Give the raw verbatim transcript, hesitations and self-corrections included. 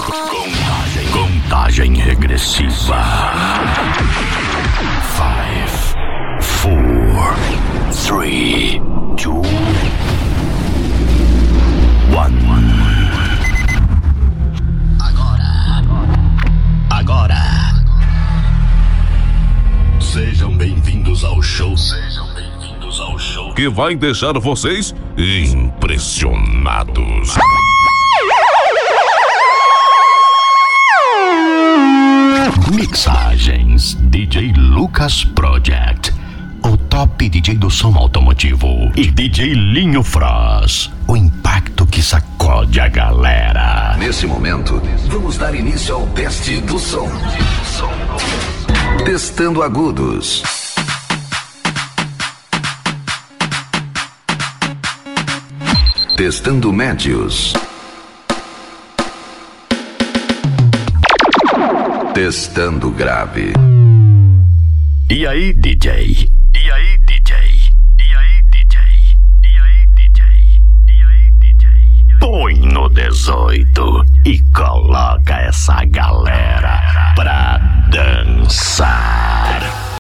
Contagem, contagem regressiva. Five, four, three, two, one. Agora, agora. Sejam bem-vindos ao show. Sejam bem-vindos ao show que vai deixar vocês impressionados. Mixagens D J Lucas Project, o top D J do som automotivo, e D J Linho Frost, o impacto que sacode a galera. Nesse momento, vamos dar início ao teste do som. Testando agudos. Testando médios. Testando grave. E aí, D J? E aí, D J? E aí, D J? E aí, D J? E aí, D J? Põe no dezoito e coloca essa galera